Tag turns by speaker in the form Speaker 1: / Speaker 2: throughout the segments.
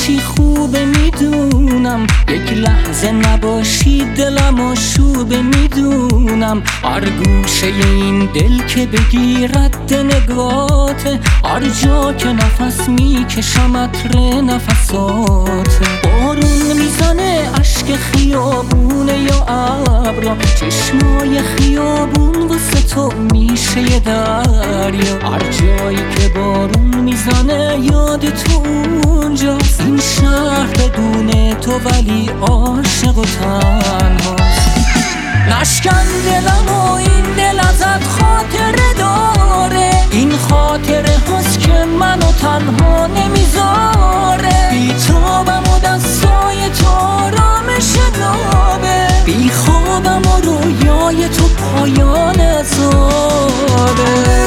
Speaker 1: باشی خوبه میدونم، یک لحظه نباشی دلم آشوبه میدونم. هر گوشه این دل که بگیرد نگاته، هر جا که نفس میکشم عطر نفساته. بارون میزنه اشک خیابونه یا ابرا، چشمای خیابون واسه تو میشه یه دریا. هر جایی که بارون میزنه یاد تو اونجاست، این شهر بدون تو ولی عاشق و تنهاست. نشکن دلم و این دل ازت خاطره داره، این خاطره هست که منو تنها نمیذاره. بی تابم و دستای تو آرامش نابه، بی خوابم و رویای تو پایان عذابه.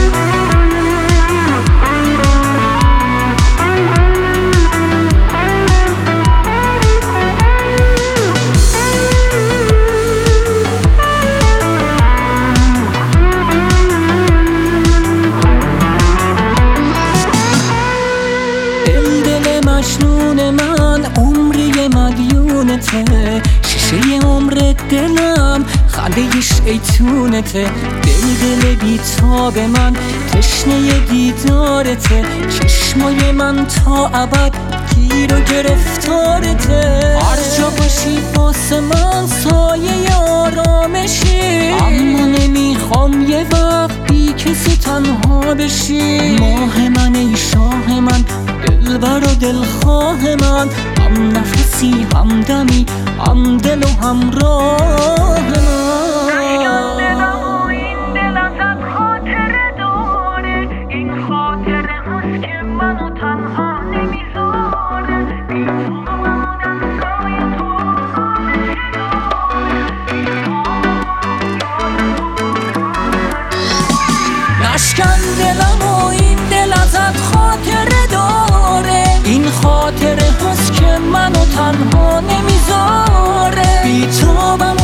Speaker 1: مجنون من عمری مدیونته، شیشه عمر دلم خنده شیطونته. دل بیتاب من تشنه دیدارته، چشمای من تا ابد گیر و گرفتارته. هر جا باشی واسه من سایه آرامشی، اما نمیخوام یه وقت بی کسی تنها بشی. ماه من ای شاه من، دلبر و دلخواه من، هم نفسی هم دمی هم دل و همراه من. نشکن دلم و این دل ازت خاطره داره، این خاطره هست که منو تنها نمیذاره. بی تابم